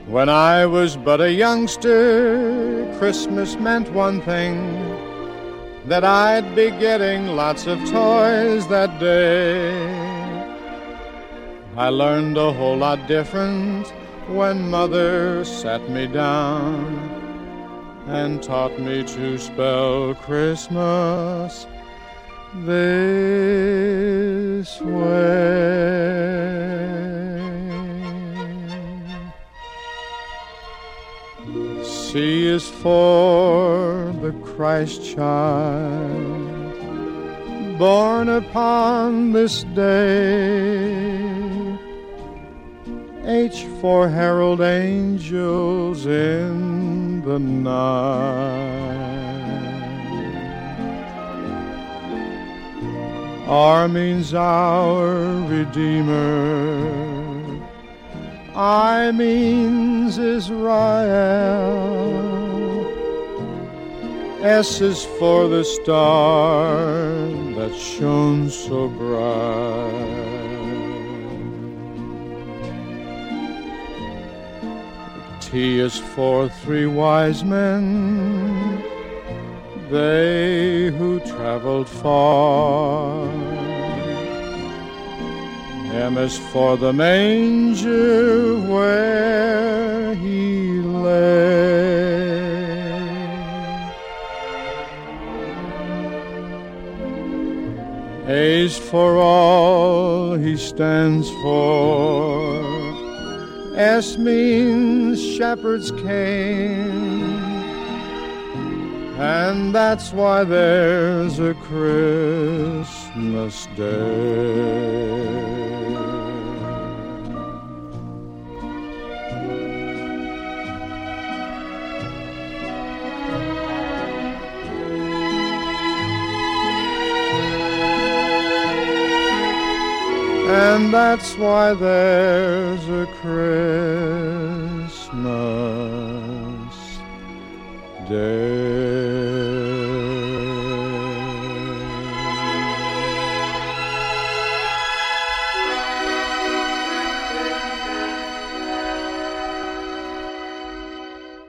When I was but a youngster, Christmas meant one thing, that I'd be getting lots of toys that day. I learned a whole lot different when Mother sat me down and taught me to spell Christmas this way. C is for the Christ child, born upon this day. H for herald angels in the night. R means our Redeemer. I means Israel. S is for the star that shone so bright. T is for three wise men, they who traveled far. M is for the manger where he lay. A's for all he stands for. S means shepherd's cane, and that's why there's a Christmas Day. And that's why there's a Christmas Day.